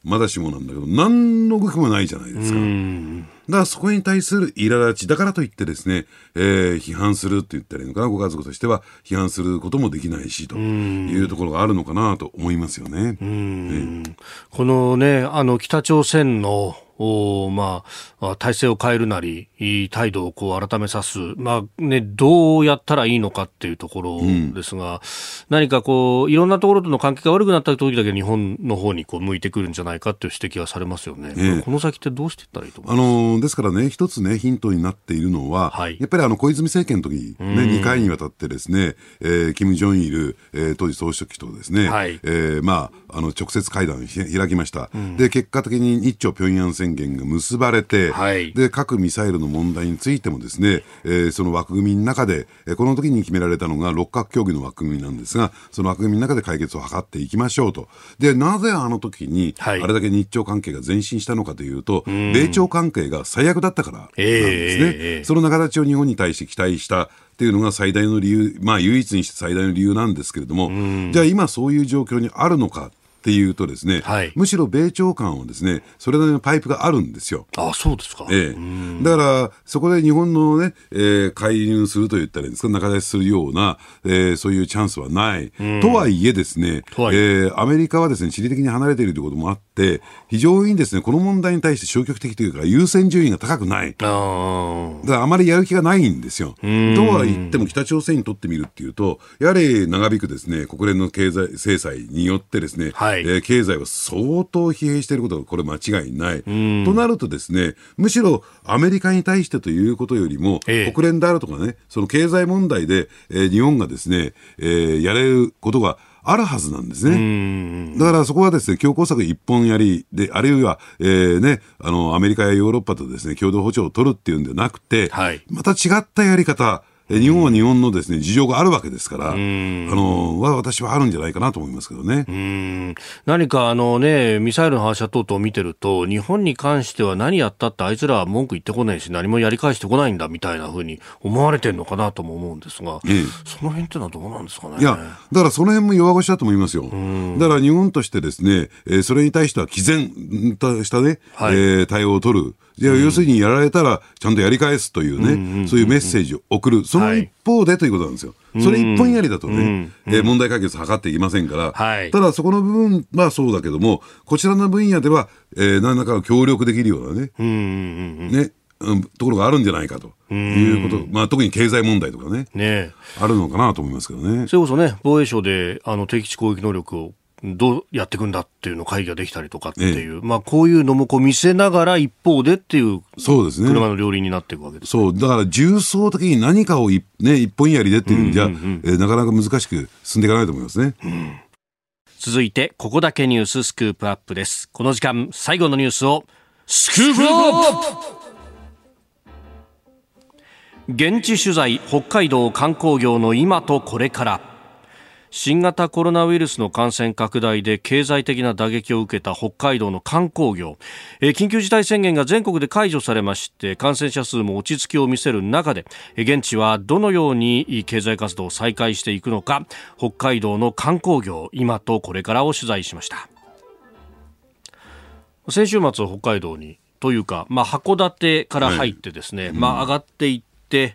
まだしもなんだけど、何の動きもないじゃないですか。だからそこに対する苛立ちだからといってですね、批判するって言ったらいいのかな、ご家族としては批判することもできないしというところがあるのかなと思いますよね。 このね、北朝鮮の体制を変えるなり態度をこう改めさす、どうやったらいいのかっていうところですが、何かこういろんなところとの関係が悪くなった時だけ日本の方にこう向いてくるんじゃないかっていう指摘がされますよね。この先ってどうしていったらいいと思いますか？ ですからね、一つねヒントになっているのは、やっぱり小泉政権の時、2回にわたってですね、金正日、当時総書記とですね、直接会談を開きました。で結果的に日朝平壌宣言が結ばれて、で核ミサイルの問題についてもですね、その枠組みの中で、この時に決められたのが六角協議の枠組みなんですが、その枠組みの中で解決を図っていきましょうと。でなぜあの時にあれだけ日朝関係が前進したのかというと、米朝関係が最悪だったからなんですね。その仲立ちを日本に対して期待したっていうのが最大の理由、唯一にして最大の理由なんですけれども、じゃあ今そういう状況にあるのかっていうとですね、むしろ米朝間はですね、それなりのパイプがあるんですよ。 そうですか。 だからそこで日本のね、介入すると言ったらいいんですか、仲立ちするような、そういうチャンスはない。とはいえですね、アメリカはですね、地理的に離れているということもあって、非常にですね、この問題に対して消極的というか優先順位が高くない。だからあまりやる気がないんですよ。とは言っても北朝鮮にとってみるっていうと、やはり長引くですね、国連の経済制裁によってですね、経済は相当疲弊していることがこれ間違いない。となるとですね、むしろアメリカに対してということよりも、国連であるとかね、その経済問題で、日本がですね、やれることがあるはずなんですね。だからそこはですね、強硬策一本やりで、あるいは、アメリカやヨーロッパとですね、共同歩調を取るっていうんではなくて、また違ったやり方、日本は日本のですね、事情があるわけですから、私はあるんじゃないかなと思いますけどね。 何かミサイルの発射等々を見てると、日本に関しては何やったってあいつらは文句言ってこないし、何もやり返してこないんだみたいな風に思われてるのかなとも思うんですが、その辺ってのはどうなんですかね。 いや、だからその辺も弱腰だと思いますよ。だから日本としてですね、それに対しては毅然としたね、対応を取る。要するにやられたらちゃんとやり返すというね、そういうメッセージを送る。その一方でということなんですよ。それ一本やりだとね、問題解決を図っていきませんから、ただそこの部分はそうだけども、こちらの分野では、何らかの協力できるようなね、ところがあるんじゃないかということ、特に経済問題とかね、あるのかなと思いますけどね。 それこそね、防衛省で敵基地攻撃能力をどうやっていくんだっていうの会議ができたりとかっていう、こういうのもこう見せながら一方でっていう、 そうですね、 車の両輪になっていくわけです。 そうだから重層的に何かを一本やりでっていうんじゃ、なかなか難しく進んでいかないと思いますね。 続いてここだけニューススクープアップです。この時間最後のニュースをスクープアップ。現地取材、北海道観光業の今とこれから。新型コロナウイルスの感染拡大で経済的な打撃を受けた北海道の観光業、緊急事態宣言が全国で解除されまして、感染者数も落ち着きを見せる中で、現地はどのように経済活動を再開していくのか、北海道の観光業今とこれからを取材しました。先週末北海道にというか、函館から入ってですね、上がっていって、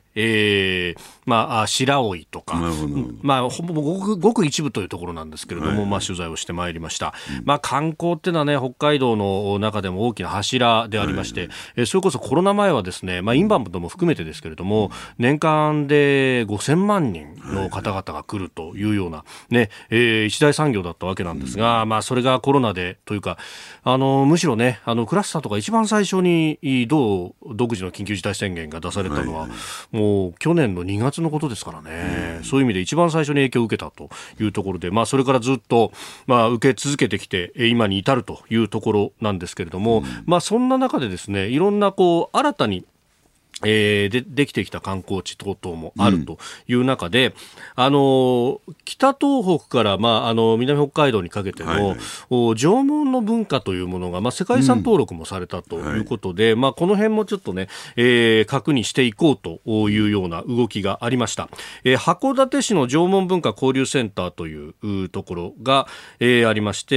白老とか、ほぼごく一部というところなんですけれども、取材をしてまいりました。観光っていうのはね、北海道の中でも大きな柱でありまして、それこそコロナ前はですね、インバウンドも含めてですけれども、年間で5000万人の方々が来るというような、一大産業だったわけなんですが、それがコロナでというか、むしろね、クラスターとか一番最初に独自の緊急事態宣言が出されたのは、もう去年の2月のことですからね。そういう意味で一番最初に影響を受けたというところで、それからずっと、受け続けてきて今に至るというところなんですけれども、そんな中でですね、いろんな新たにできてきた観光地等々もあるという中で、北東北から、南北海道にかけての、縄文の文化というものが、世界遺産登録もされたということで、この辺もちょっとね、確認していこうというような動きがありました。函館市の縄文文化交流センターというところが、ありまして、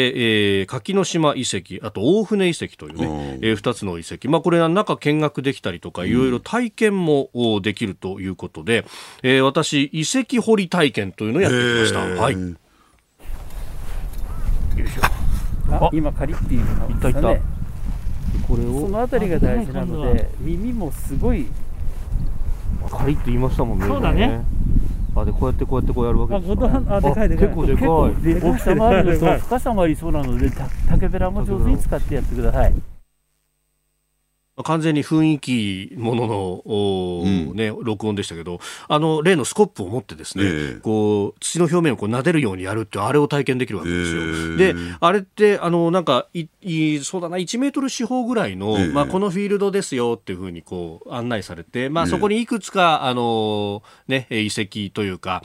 柿の島遺跡、あと大船遺跡というね、2つの遺跡、これは中見学できたりとかいろいろ体験もできるということで、私遺跡掘り体験というのをやってきました。はい。よいしょ。 今カリッていうのが、ね、 いたこれをそのあたりが大事なので、耳もすごいカリッと言いましたもんね。 そうだね。 でこうやってやるわけですか、ね。 でかいでかい。 結構でかい。 大きさもあるのと深さもありそうなので、竹べらも上手に使ってやってください。 完全に雰囲気ものの、録音でしたけど、例のスコップを持ってですね、こう土の表面をこう撫でるようにやるってあれを体験できるわけですよ。で、あれってなんかそうだな、1メートル四方ぐらいの、このフィールドですよっていうふうにこう案内されて、そこにいくつか遺跡というか、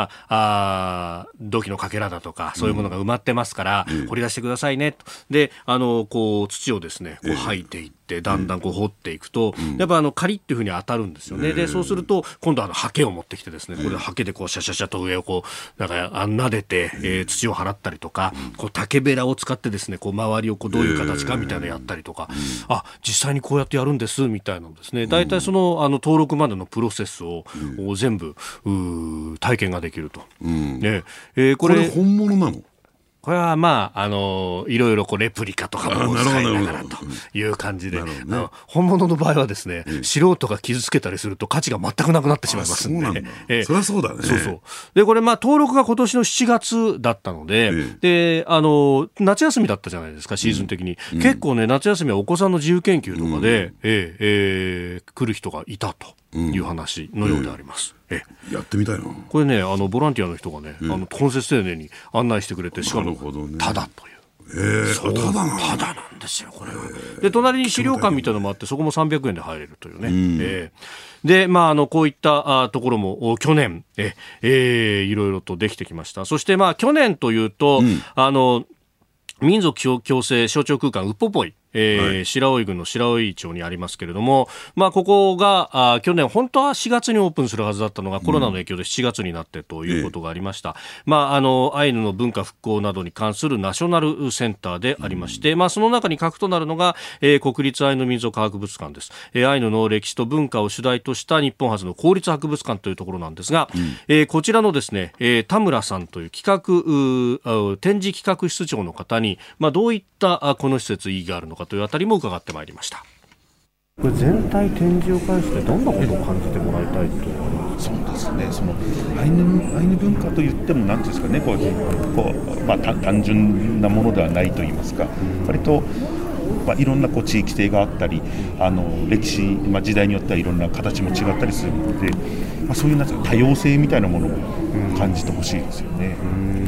土器のかけらだとかそういうものが埋まってますから、掘り出してくださいねと。で、こう土をですね、こう吐いていって。だんだんこう掘っていくと、やっぱカリッっていう風に当たるんですよね。で、そうすると今度ハケを持ってきてですね、これハケでこうシャシャシャと上をこうなんか撫でて、土を払ったりとか、こう竹べらを使ってですね、こう周りをこうどういう形かみたいなのやったりとか、実際にこうやってやるんですみたいなのですね。大体その登録までのプロセスを全部体験ができると。 これ本物なの？ これはいろいろこうレプリカとかも使いながらという感じで、本物の場合はですね、素人が傷つけたりすると価値が全くなくなってしまいますんで。 そりゃそうだね。 で、これ登録が今年の7月だったので、で、夏休みだったじゃないですか、シーズン的に。結構ね、夏休みはお子さんの自由研究とかで、来る人がいたという話のようであります。 やってみたいな。 これね、ボランティアの人がね、懇切丁寧に案内してくれて、しかもタダという。タダなんですよ、これは。で、隣に資料館みたいなのもあって、そこも300円で入れるというね。で、こういったところも去年、いろいろとできてきました。そして去年というと、民族共生象徴空間ウポポイ、白老郡の白老町にありますけれども、ここが去年本当は4月にオープンするはずだったのが、コロナの影響で7月になってということがありました。アイヌの文化復興などに関するナショナルセンターでありまして、その中に核となるのが、国立アイヌ民族博物館です。アイヌの歴史と文化を主題とした日本初の公立博物館というところなんですが、こちらのですね、田村さんという展示企画室長の方に、どういったこの施設意義があるのかというあたりも伺ってまいりました。 これ全体展示を介してどんなことを感じてもらいたいというのは。 そうですね、そのアイヌ文化といっても何ていうんですかね、単純なものではないといいますか、割といろんな地域性があったり、歴史、時代によってはいろんな形も違ったりするので、そういう多様性みたいなものを感じてほしいですよね。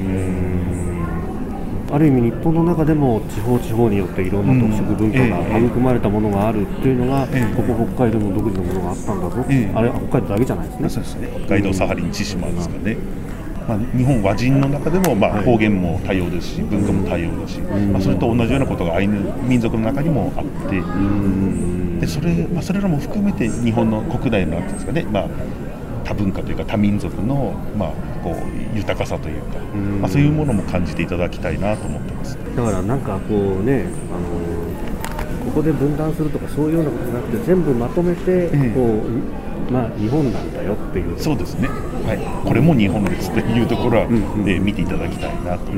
ある意味日本の中でも地方によっていろんな特色文化が育まれたものがあるっていうのが、ここ北海道の独自のものがあったんだぞ、あれは北海道だけじゃないですね。 そうですね、北海道、サハリン、千島ですかね。日本和人の中でも方言も多様ですし、文化も多様だし、それと同じようなことがアイヌ民族の中にもあって、でそれらも含めて日本の国内のなんていうんですかね、多文化というか多民族の、豊かさというか、そういうものも感じていただきたいなと思ってます。 だからなんかこうね、ここで分断するとかそういうようなことじゃなくて、全部まとめて日本なんだよっていう。 そうですね、これも日本ですというところは、見ていただきたいなと。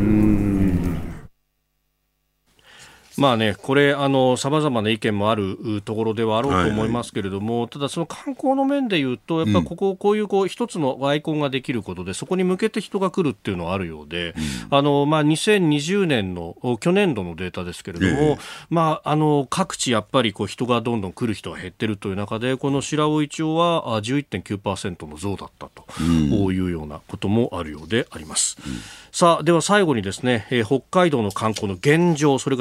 これ様々な意見もあるところではあろうと思いますけれども、ただその観光の面でいうと、やっぱこういう一つのアイコンができることで、そこに向けて人が来るっていうのはあるようで、2020年の去年度のデータですけれども、各地やっぱり人がどんどん来る人が減ってるという中で、この白老町は 11.9% の増だったというようなこともあるようであります。さあ、では最後にですね、北海道の観光の現状、それから今後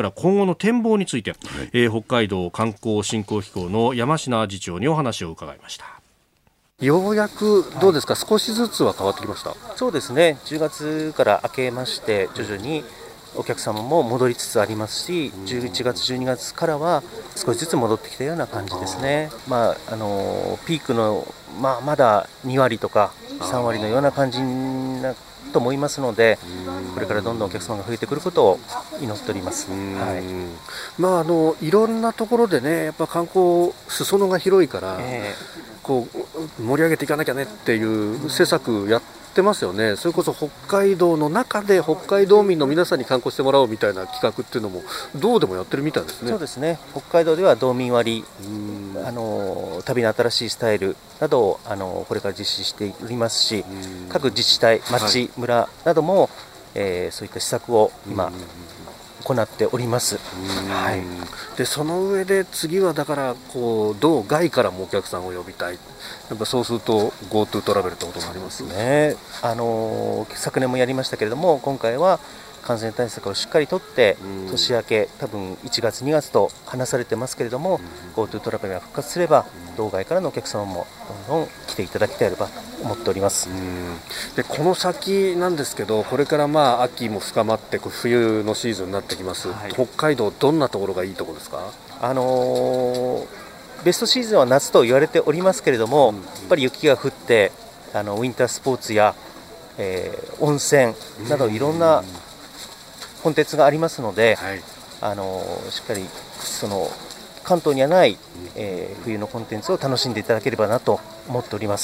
後の展望について、北海道観光振興機構の山科次長にお話を伺いました。 ようやくどうですか、少しずつは変わってきました。 そうですね、10月から明けまして徐々にお客様も戻りつつありますし、11月12月からは少しずつ戻ってきたような感じですね。ピークの、まだ2割とか3割のような感じなと思いますので、これからどんどんお客様が増えてくることを祈っております。 いろんなところでね、やっぱ観光裾野が広いから、こう盛り上げていかなきゃねっていう施策やってますよね。それこそ北海道の中で北海道民の皆さんに観光してもらおうみたいな企画っていうのもどうでもやってるみたいですね。 そうですね、北海道では道民割、旅の新しいスタイルなどをこれから実施しておりますし、各自治体、町、村なども、そういった施策を今行っております。 でその上で次はだからこう道外からもお客さんを呼びたい、やっぱそうすると GoTo トラベルってことになりますね。 昨年もやりましたけれども、今回は感染対策をしっかりとって年明け多分1月2月と話されてますけれども、 GoTo トラベルが復活すれば道外からのお客様もどんどん来ていただきたいと思っております。 でこの先なんですけど、これから秋も深まって冬のシーズンになってきます、北海道どんなところがいいところですか？ ベストシーズンは夏と言われておりますけれども、やっぱり雪が降ってウィンタースポーツや、温泉などいろんなコンテンツがありますので、しっかりその関東にはない、冬のコンテンツを楽しんでいただければなと思っております。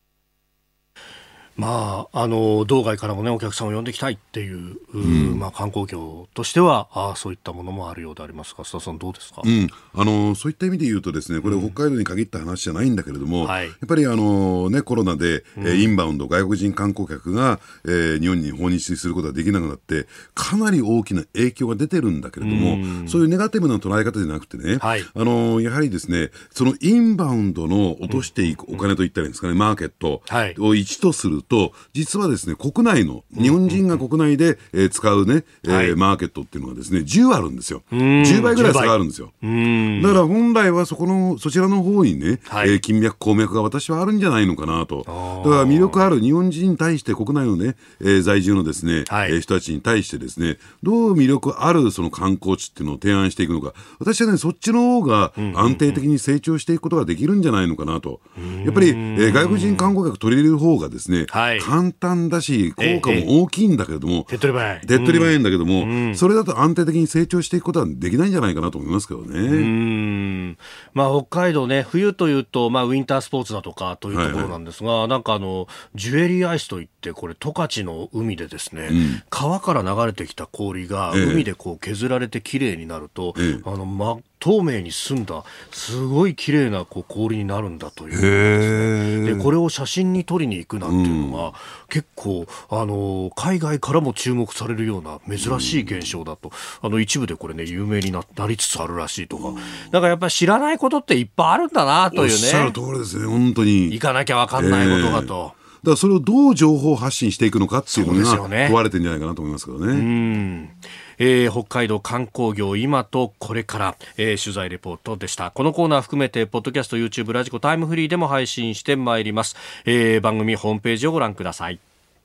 道外からもねお客さんを呼んでいきたいっていう、観光業としてはそういったものもあるようでありますが、須田さんどうですか？ そういった意味で言うとですね、これ北海道に限った話じゃないんだけれども、やっぱりコロナで、インバウンド外国人観光客が、日本に訪日することができなくなってかなり大きな影響が出てるんだけれども、そういうネガティブな捉え方じゃなくてね、やはりですね、そのインバウンドの落としていくお金といったらいいんですかね、マーケットを1とすると、実はですね、国内の日本人が国内で、使うね、マーケットっていうのがですね10あるんですよ。10倍ぐらい差があるんですよ。だから本来はそちらの方にね、金脈鉱脈が私はあるんじゃないのかなと。だから魅力ある日本人に対して国内のね、在住のですね、人たちに対してですね、どう魅力あるその観光地っていうのを提案していくのか、私はねそっちの方が安定的に成長していくことができるんじゃないのかなと。やっぱり、外国人観光客取り入れる方がですね、簡単だし効果も大きいんだけれども、手っ取り早いんだけども、それだと安定的に成長していくことはできないんじゃないかなと思いますけどね。 北海道ね、冬というと、ウィンタースポーツだとかというところなんですが、なんかジュエリーアイスといって、これ十勝の海でですね、川から流れてきた氷が海でこう削られてきれいになると、透明に澄んだすごい綺麗な氷になるんだというですね。でこれを写真に撮りに行くなんていうのが、結構海外からも注目されるような珍しい現象だと、一部でこれね有名になりつつあるらしいとか、だからやっぱり知らないことっていっぱいあるんだなというね。おっしゃる通りですね、本当に行かなきゃ分かんないことがと。 だからそれをどう情報発信していくのかっていうのが問われてるんじゃないかなと思いますけどね。 北海道観光業今とこれから、取材レポートでした。このコーナー含めてポッドキャスト、YouTube、ラジコ、タイムフリーでも配信してまいります。番組ホームページをご覧ください。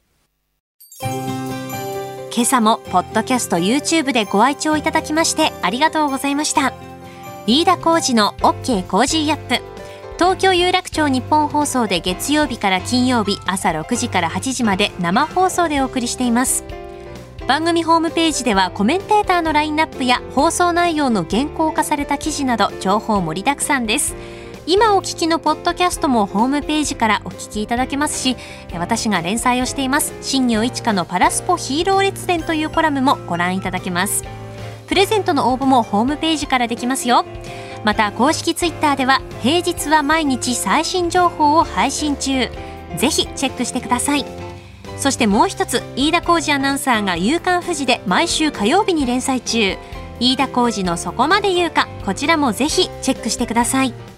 今朝もポッドキャスト YouTube でご愛聴いただきましてありがとうございました。飯田浩司の OK コージーアップ、東京有楽町日本放送で月曜日から金曜日朝6時から8時まで生放送でお送りしています。番組ホームページではコメンテーターのラインナップや放送内容の原稿化された記事など情報盛りだくさんです。今お聞きのポッドキャストもホームページからお聞きいただけますし、私が連載をしています新業一華のパラスポヒーロー列伝というコラムもご覧いただけます。プレゼントの応募もホームページからできますよ。また公式ツイッターでは平日は毎日最新情報を配信中、ぜひチェックしてください。そしてもう一つ、飯田浩司アナウンサーが夕刊フジで毎週火曜日に連載中、飯田浩司のそこまで言うか、こちらもぜひチェックしてください。